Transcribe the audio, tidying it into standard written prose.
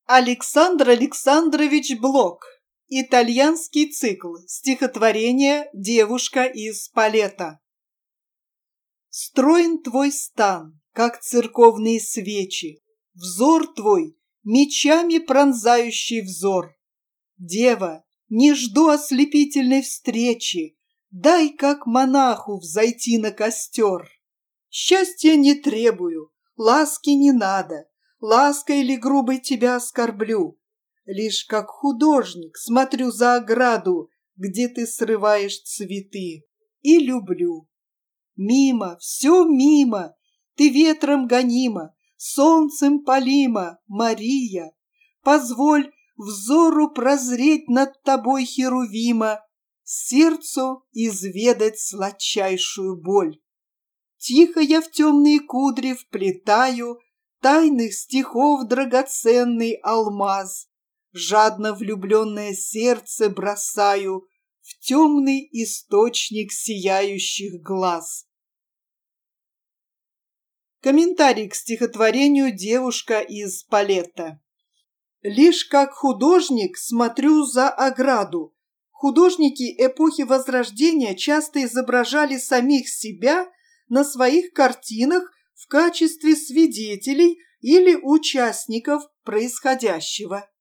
Александр Александрович Блок. Итальянский цикл. Стихотворение «Девушка из Спалетто». Строен твой стан, как церковные свечи, взор твой — мечами пронзающий взор. Дева, не жду ослепительной встречи, дай, как монаху, взойти на костер. Счастья не требую, ласки не надо, лаской или грубой тебя оскорблю. Лишь как художник смотрю за ограду, где ты срываешь цветы, и люблю. Мимо, все мимо, ты ветром гонима, солнцем палима, Мария. Позволь взору прозреть над тобой херувима, сердцу изведать сладчайшую боль. Тихо я в темные кудри вплетаю тайных стихов драгоценный алмаз, жадно влюбленное сердце бросаю в темный источник сияющих глаз. Комментарий к стихотворению «Девушка из Спалетто». Лишь как художник смотрю за ограду. Художники эпохи Возрождения часто изображали самих себя на своих картинах в качестве свидетелей или участников происходящего.